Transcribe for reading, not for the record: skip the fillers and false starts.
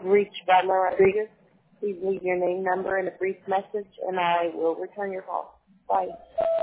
reached Vladimir Rodriguez. Please leave your name, number, and a brief message, and I will return your call. Bye.